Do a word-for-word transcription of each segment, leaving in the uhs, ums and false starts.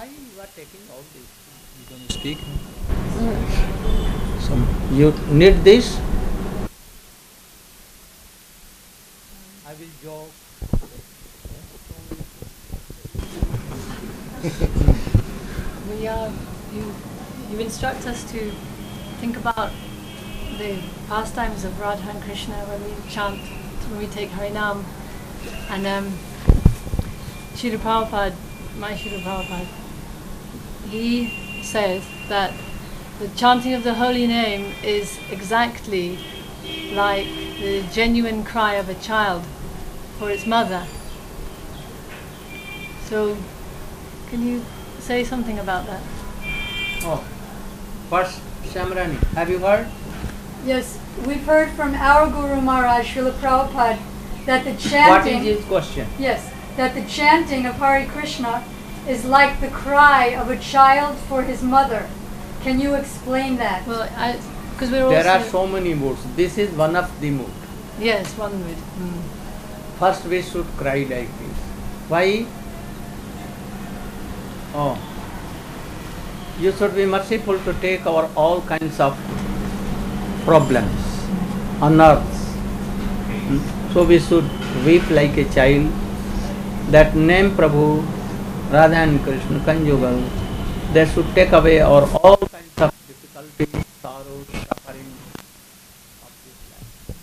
why you are taking all this? You going to speak? Mm. So you need this? I will joke. We uh, you you instruct us to think about the pastimes of Radha and Krishna when we chant, when we take Harinam, and um, Srila Prabhupada, my Srila Prabhupada, he says that the chanting of the holy name is exactly like the genuine cry of a child for its mother. So, can you say something about that? Oh, first, Shamrani, have you heard? Yes, we've heard from our Guru Maharaj, Srila Prabhupada, that the chanting... What is his question? Yes, that the chanting of Hare Krishna is like the cry of a child for his mother. Can you explain that? Well, I, because we're There also... are so many moods. This is one of the moods. Yes, one mood. Mm. First we should cry like this. Why? Oh, you should be merciful to take our all kinds of problems on earth. Hmm? So we should weep like a child. That name Prabhu, Radha and Krishna, conjugal, they should take away our all kinds of difficulties, sorrows, suffering of this life.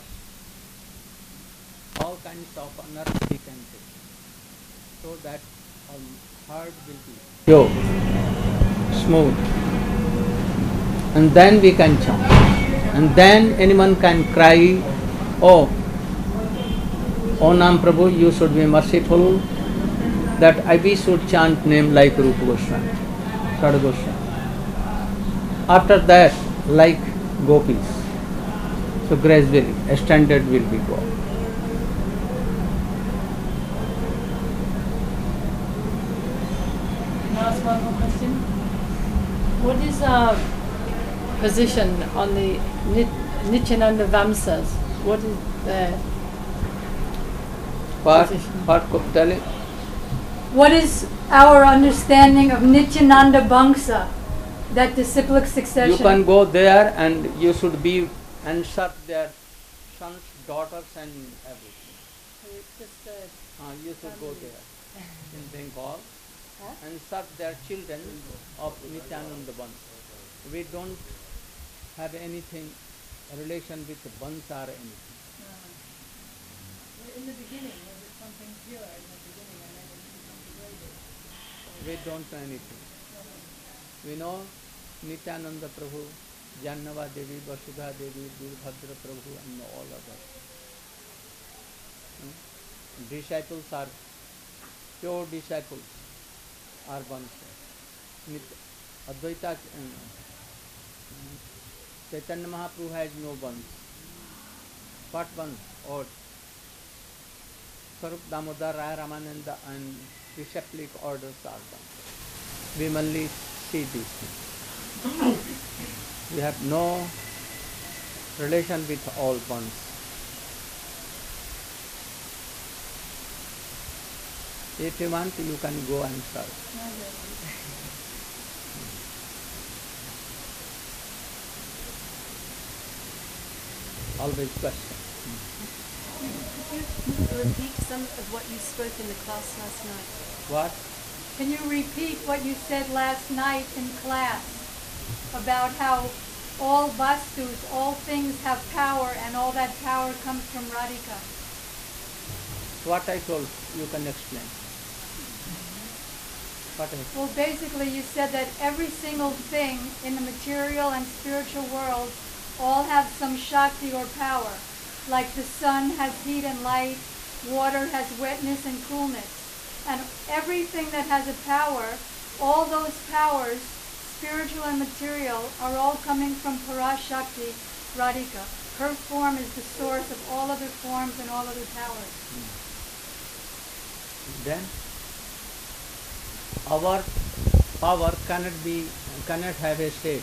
First, all kinds of unearth we can take, so that our heart will be pure, smooth, and then we can chant. And then anyone can cry, oh, O Nam Prabhu, you should be merciful, that I we should chant name like Rupa Goswami, Sada Goswami. After that, like gopis. So gradually, a standard will be go. Can I ask one more question? What is our position on the Nit- Nityananda Vamsas? What is their Part, position? part ko tell What is our understanding of Nityananda Bangsa, that disciplic succession? You can go there and you should be and serve their sons, daughters and everything. Uh, you should go there in Bengal and serve their children of Nityananda Bans. We don't have anything, relation with Bans or anything. In the beginning, was it something pure in the beginning and then it became degraded? We don't know anything. We know Nityananda Prabhu, Jannava Devi, Vasudha Devi, Dilbhadra Prabhu and all others. Hmm? Disciples are, pure disciples are Bansa. Advaita, uh, Chaitanya Mahaprabhu has no Bans. What Bans? Or Sarup Damodar, Raya Ramananda and disciplic orders are Bans. We only see these things. We have no relation with all Bans. If you want, you can go and serve. Always question. Can you repeat some of what you spoke in the class last night? What? Can you repeat what you said last night in class about how all vastus, all things have power and all that power comes from Radhika? What I told, you can explain. What I Well, basically you said that every single thing in the material and spiritual world all have some Shakti or power. Like the sun has heat and light, water has wetness and coolness. And everything that has a power, all those powers, spiritual and material, are all coming from Parashakti, Radhika. Her form is the source of all other forms and all other powers. Then our power cannot be, cannot have a shape,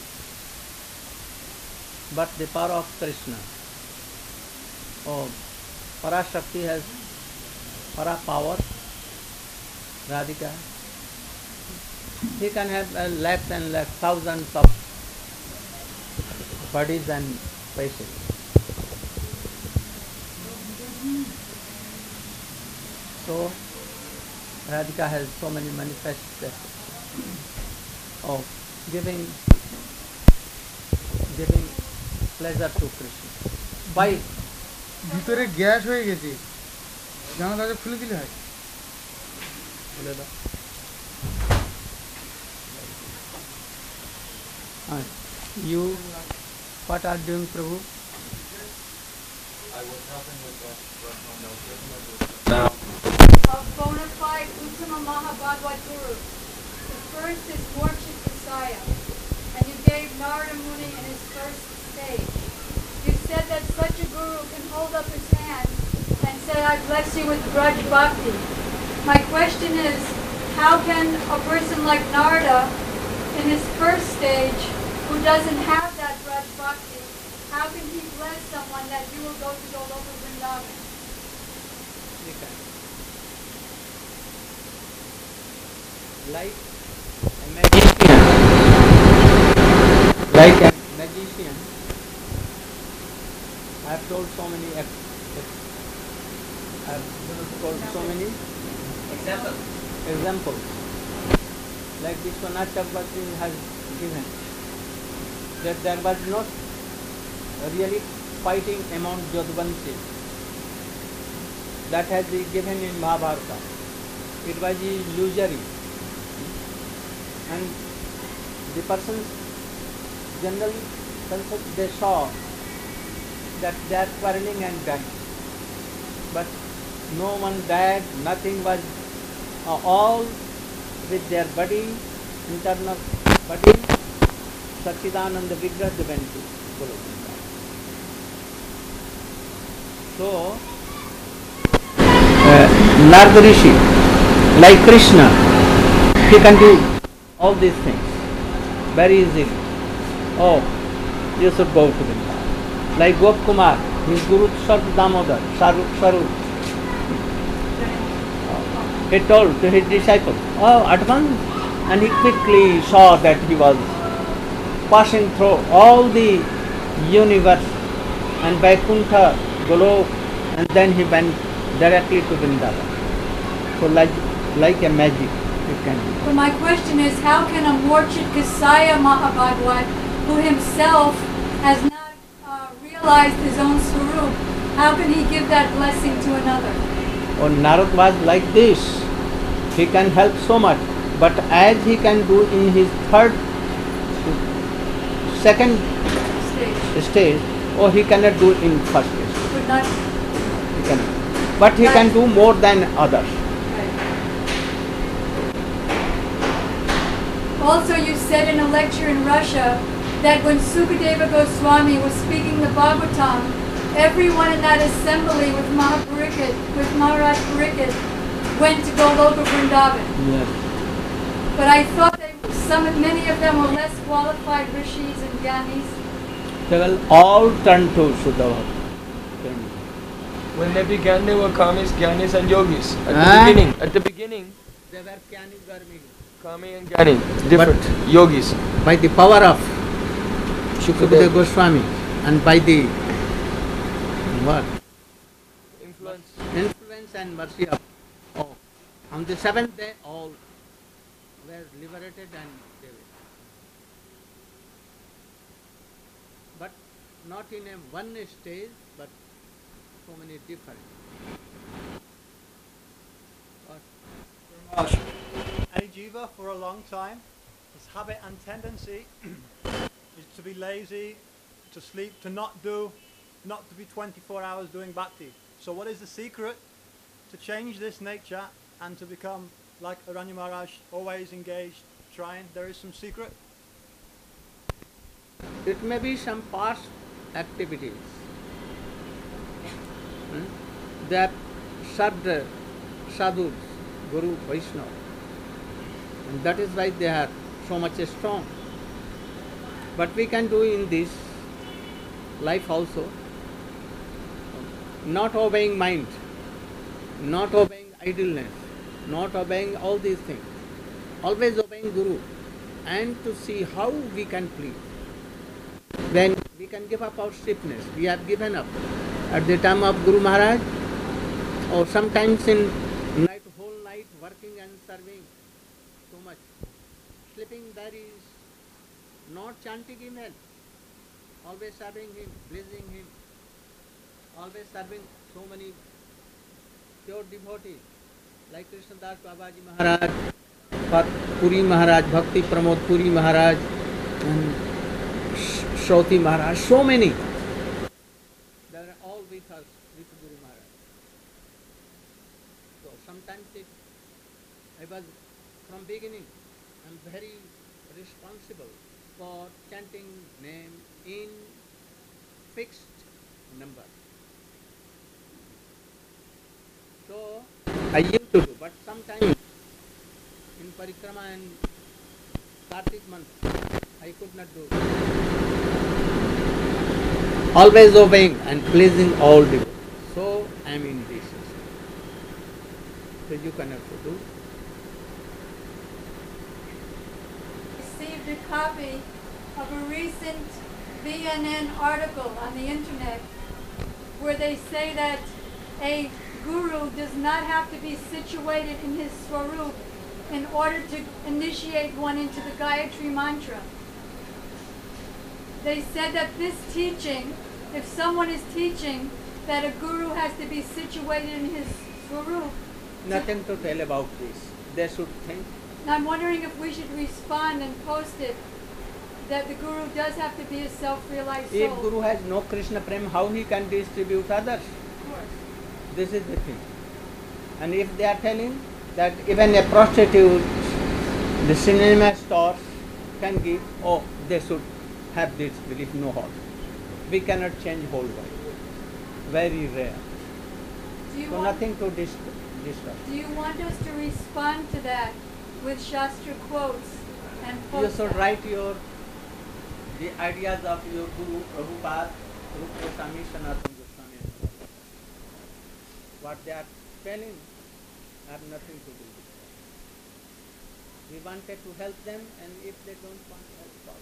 but the power of Krishna. Oh, Parashakti has para power, Radhika He can have uh, lakhs and lakhs, thousands of bodies and faces. So Radhika has so many manifestations of giving giving pleasure to Krishna. Why? ভিতরে gas হয়ে গেছে, জানা তাকে খুলে দিলে হয়। বলে দাও। Ah, you what are doing, Prabhu? I was helping with that now. A bona fide Uttama Mahabhagavad Guru. The first is Morchit Kasaya, and you gave Narada Muni in his first stage. You said that such a guru can hold up his hand and say, I bless you with Braj Bhakti. My question is, how can a person like Narada, in his first stage, who doesn't have that Braj Bhakti, how can he bless someone that you will go to Goloka Vrindavan? We can. Like a magician, like a magician, I have told so many, ex- ex- I have told so many Example. examples. Like Vishwanath Chakravarti has given, that there was not really fighting among Jadvanshi. That has been given in Mahabharata. It was illusory. And the persons generally they saw that they are quarreling and dying. But no one died, nothing was, uh, all with their body, internal body, Satchidananda Vigraha they went to Goloka. So, uh, Narada Rishi, like Krishna, he can do all these things very easily. Oh, you should go to Vrindavan. Like Gop Kumar, his Guru Sarv Damodar, Saru, Saru. He told to his disciples, oh, at once, and he quickly saw that he was passing through all the universe and Vaikuntha, Golok, and then he went directly to Vrindavan. So like, like a magic, it can be. But my question is, how can a Morchit Kasaya Mahabhagavad, who himself has not uh, realized his own swarup, how can he give that blessing to another? Or Narad was like this. He can help so much, but as he can do in his third, second Stage. stage, or he cannot do in first stage. Would not. He can, but he can do more than others. Also, you said in a lecture in Russia that when Sukadeva Goswami was speaking the Bhagavatam, everyone in that assembly with Mahapariksit, with Maharaj Pariksit, went to Goloka Vrindavan. Yes. But I thought they, some, many of them were less qualified rishis and gyanis. They will all turn to Sudhava. When they began, they were Kamis, Gyanis and Yogis. At the Ah. beginning, at the beginning, They were Kyani Garmi. Kami and Gyani, different. Yogis. By the power of Sukadeva Shukadeva. Goswami and by the what? Influence. Influence and mercy of oh. On the seventh day all were liberated and they were. But not in a one stage, but so many different. What? A jiva for a long time, his habit and tendency is to be lazy, to sleep, to not do, not to be twenty-four hours doing bhakti. So what is the secret to change this nature and to become like Aranya Maharaj, always engaged, trying? There is some secret? It may be some past activities. Hmm? They have served uh, sadhus, Guru, Vaishnava. And that is why they are so much strong. But we can do in this life also, not obeying mind, not obeying idleness, not obeying all these things. always obeying Guru, and to see how we can please. Then we can give up our stiffness. We have given up at the time of Guru Maharaj, or sometimes in night, whole night working and serving so much. Sleeping there is not chanting him help. Always serving him, pleasing him, always serving so many pure devotees like Krishnadas Babaji Maharaj, Puri Maharaj, Bhakti Pramod Puri Maharaj, and Shruti Maharaj, so many. They are all with us, with Guru Maharaj. So sometimes it, I was from beginning, I am very responsible for chanting name in fixed number. So I used to do, but sometimes in Parikrama and Kartik month, I could not do. Always obeying and pleasing all devotees. So I am in this system. So you cannot do. Received a copy of a recent V N N article on the internet where they say that a guru does not have to be situated in his swarup in order to initiate one into the Gayatri mantra. They said that this teaching, if someone is teaching that a guru has to be situated in his swarup, Nothing to tell about this. They should think. I'm wondering if we should respond and post it that the guru does have to be a self-realized soul. If Guru has no Krishna Prem, how he can distribute others? Of course. This is the thing. And if they are telling that even a prostitute, the cinema stores can give, oh, they should have this belief, no harm. We cannot change whole world. Very rare. Do you, So want, nothing to dis- discuss. do you want us to respond to that with Shastra quotes and You post should that? write your the ideas of your Guru, Prabhupada, Rupa Goswami, Sanatana Goswami. and all. What they are telling have nothing to do with that. We wanted to help them, and if they don't want help,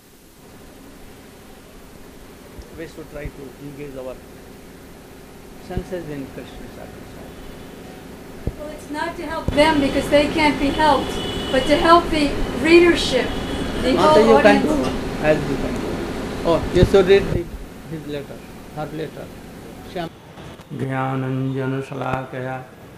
we should try to engage our senses in Krishna sacrifice. Well, it's not to help them because they can't be helped, but to help the readership, the Not whole you can audience. do as you can do. Oh, you should read the, his letter, her letter. Shyam. Jnananjana Salakaya